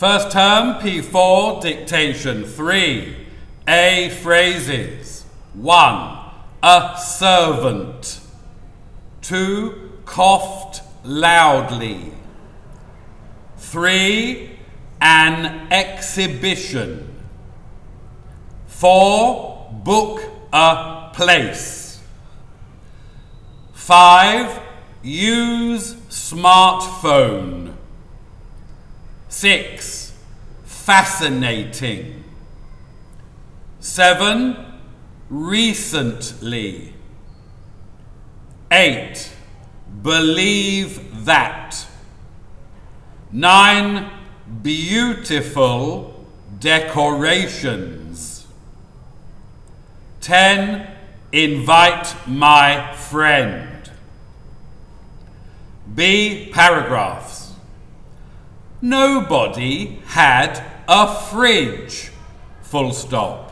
First term, P4, dictation 3. A phrases. 1. A servant. 2. Coughed loudly. 3. An exhibition. 4. Book a place. 5. Use smartphone. 6. Fascinating. 7. Recently. 8. Believe that. 9. Beautiful decorations. 10. Invite my friend. B. Paragraphs. Nobody had a fridge. Full stop.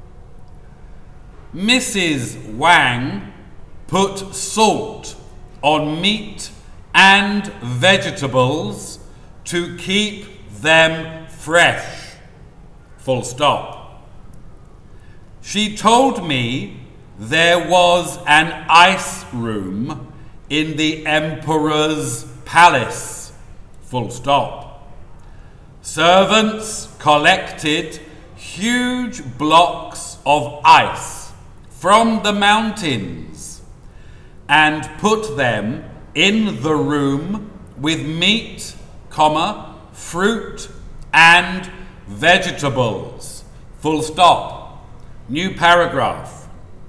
Mrs. Wang put salt on meat and vegetables to keep them fresh. Full stop. She told me there was an ice room in the Emperor's palace. Full stop. Servants collected huge blocks of ice from the mountains and put them in the room with meat, fruit and vegetables. Full stop. New paragraph.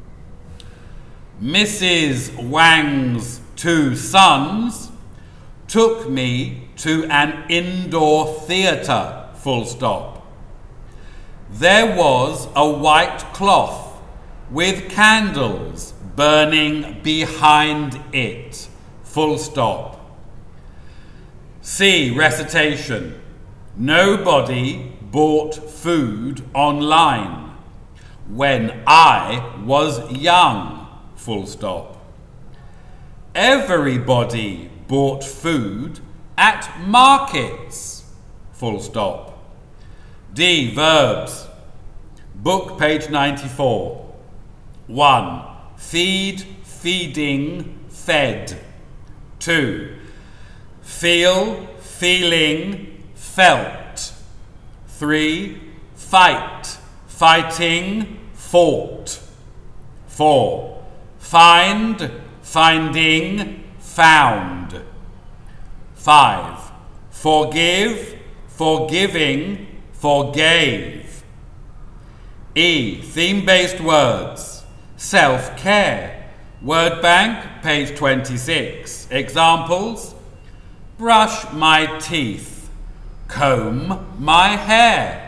Mrs. Wang's 2 sons took me to an indoor theatre. Full stop. There was a white cloth with candles burning behind it. Full stop. C. Recitation. Nobody bought food online when I was young. Full stop. Everybody bought food at markets. Full stop. D. Verbs. Book, page 94. 1. Feed, feeding, fed. 2. Feel, feeling, felt. 3. Fight, fighting, fought. 4. Find, finding, found. 5. Forgive, forgiving, forgave. E. Theme-based words. Self-care. Word bank, page 26. Examples: brush my teeth, comb my hair.